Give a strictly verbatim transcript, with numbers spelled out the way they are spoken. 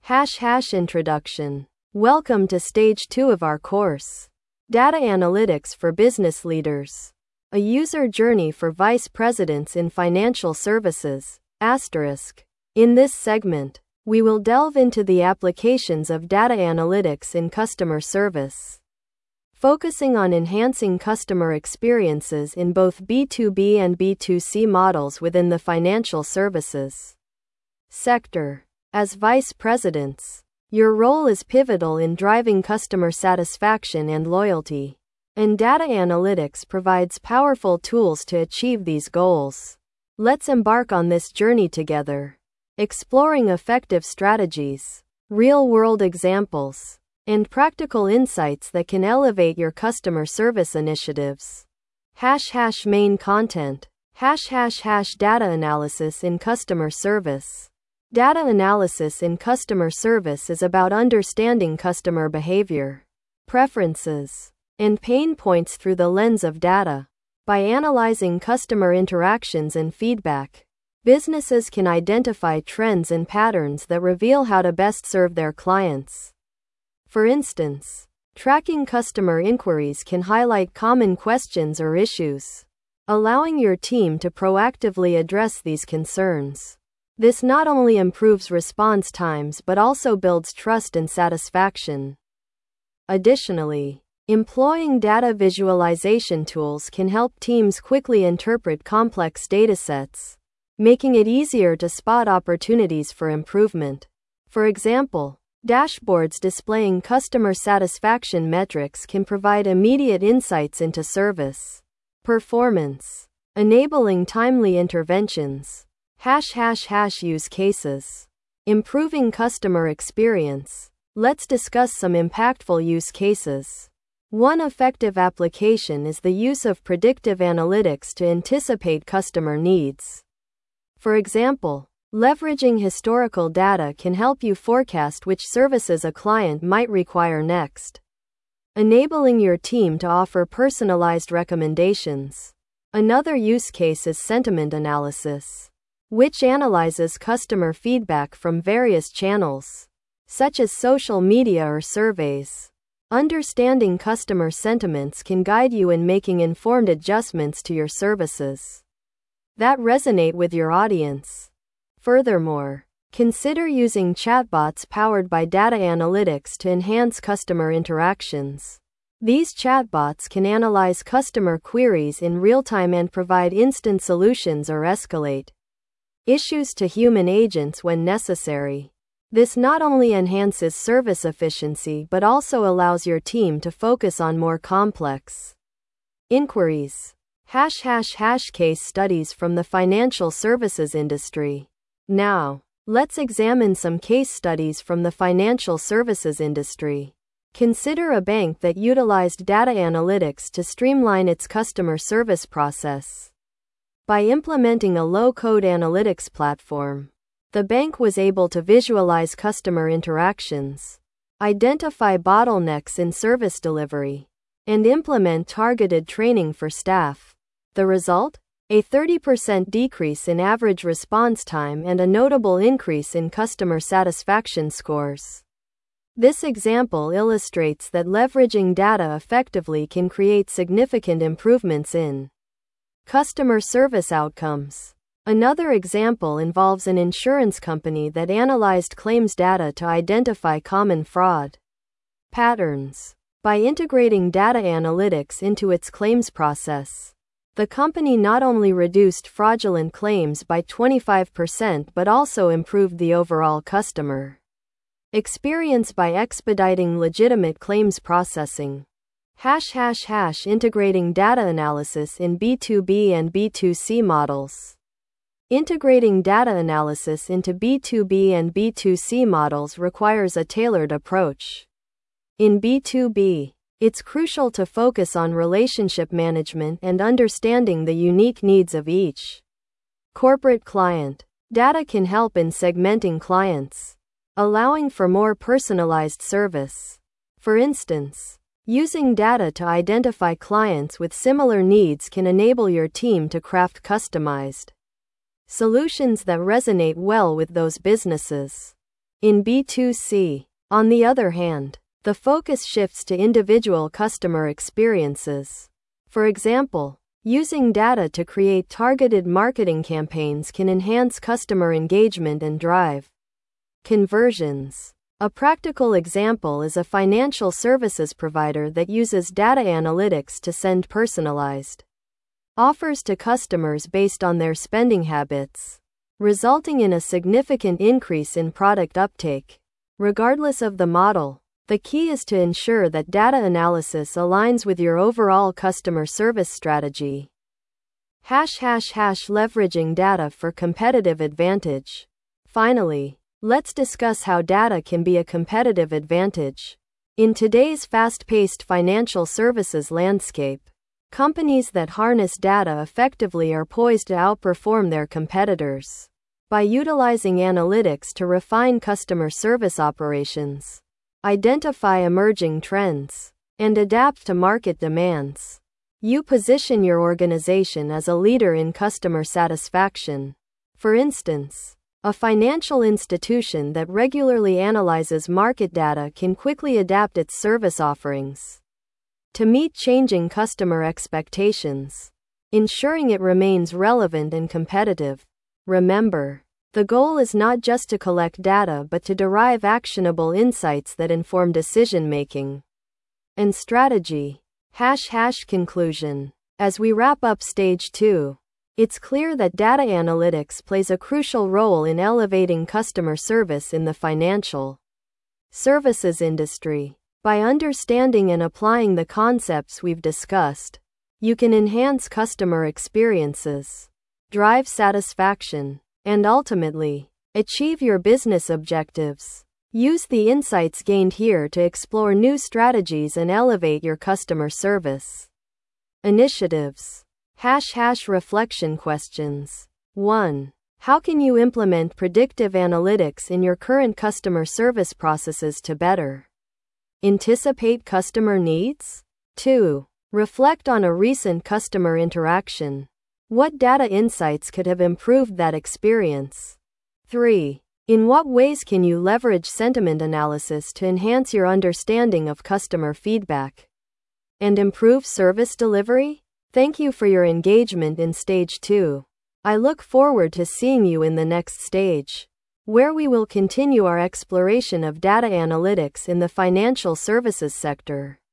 Hash hash introduction. Welcome to stage two of our course. Data Analytics for Business Leaders. A user journey for vice presidents in financial services. Asterisk. In this segment, we will delve into the applications of data analytics in customer service, focusing on enhancing customer experiences in both B two B and B two C models within the financial services sector. As vice presidents, your role is pivotal in driving customer satisfaction and loyalty, and data analytics provides powerful tools to achieve these goals. Let's embark on this journey together, exploring effective strategies, real-world examples, and practical insights that can elevate your customer service initiatives. Hash hash main content. Hash hash hash data analysis in customer service. Data analysis in customer service is about understanding customer behavior, preferences, and pain points through the lens of data. By analyzing customer interactions and feedback, businesses can identify trends and patterns that reveal how to best serve their clients. For instance, tracking customer inquiries can highlight common questions or issues, allowing your team to proactively address these concerns. This not only improves response times but also builds trust and satisfaction. Additionally, employing data visualization tools can help teams quickly interpret complex datasets, making it easier to spot opportunities for improvement. For example, dashboards displaying customer satisfaction metrics can provide immediate insights into service performance, enabling timely interventions. Hash hash hash use cases. Improving customer experience. Let's discuss some impactful use cases. One effective application is the use of predictive analytics to anticipate customer needs. For example, leveraging historical data can help you forecast which services a client might require next, enabling your team to offer personalized recommendations. Another use case is sentiment analysis, which analyzes customer feedback from various channels, such as social media or surveys. Understanding customer sentiments can guide you in making informed adjustments to your services that resonate with your audience. Furthermore, consider using chatbots powered by data analytics to enhance customer interactions. These chatbots can analyze customer queries in real time and provide instant solutions or escalate issues to human agents when necessary. This not only enhances service efficiency but also allows your team to focus on more complex inquiries. Hash hash hash case studies from the financial services industry. Now, let's examine some case studies from the financial services industry. Consider a bank that utilized data analytics to streamline its customer service process. By implementing a low-code analytics platform, the bank was able to visualize customer interactions, identify bottlenecks in service delivery, and implement targeted training for staff. The result? A thirty percent decrease in average response time and a notable increase in customer satisfaction scores. This example illustrates that leveraging data effectively can create significant improvements in customer service outcomes. Another example involves an insurance company that analyzed claims data to identify common fraud patterns. By integrating data analytics into its claims process, the company not only reduced fraudulent claims by twenty-five percent but also improved the overall customer experience by expediting legitimate claims processing. Hash hash hash integrating data analysis in B two B and B two C models. Integrating data analysis into B two B and B two C models requires a tailored approach. In B two B, it's crucial to focus on relationship management and understanding the unique needs of each corporate client. Data can help in segmenting clients, allowing for more personalized service. For instance, using data to identify clients with similar needs can enable your team to craft customized solutions that resonate well with those businesses. In B two C, on the other hand, the focus shifts to individual customer experiences. For example, using data to create targeted marketing campaigns can enhance customer engagement and drive conversions. A practical example is a financial services provider that uses data analytics to send personalized offers to customers based on their spending habits, resulting in a significant increase in product uptake. Regardless of the model, the key is to ensure that data analysis aligns with your overall customer service strategy. Hash hash hash leveraging data for competitive advantage. Finally, let's discuss how data can be a competitive advantage. In today's fast-paced financial services landscape, companies that harness data effectively are poised to outperform their competitors. By utilizing analytics to refine customer service operations, identify emerging trends, and adapt to market demands, you position your organization as a leader in customer satisfaction. For instance, a financial institution that regularly analyzes market data can quickly adapt its service offerings to meet changing customer expectations, ensuring it remains relevant and competitive. Remember, the goal is not just to collect data but to derive actionable insights that inform decision-making and strategy. Hash hash conclusion. As we wrap up stage two, it's clear that data analytics plays a crucial role in elevating customer service in the financial services industry. By understanding and applying the concepts we've discussed, you can enhance customer experiences, drive satisfaction, and ultimately, achieve your business objectives. Use the insights gained here to explore new strategies and elevate your customer service initiatives. Hash hash reflection questions. one. How can you implement predictive analytics in your current customer service processes to better anticipate customer needs? two. Reflect on a recent customer interaction. What data insights could have improved that experience? three. In what ways can you leverage sentiment analysis to enhance your understanding of customer feedback and improve service delivery? Thank you for your engagement in stage two. I look forward to seeing you in the next stage, where we will continue our exploration of data analytics in the financial services sector.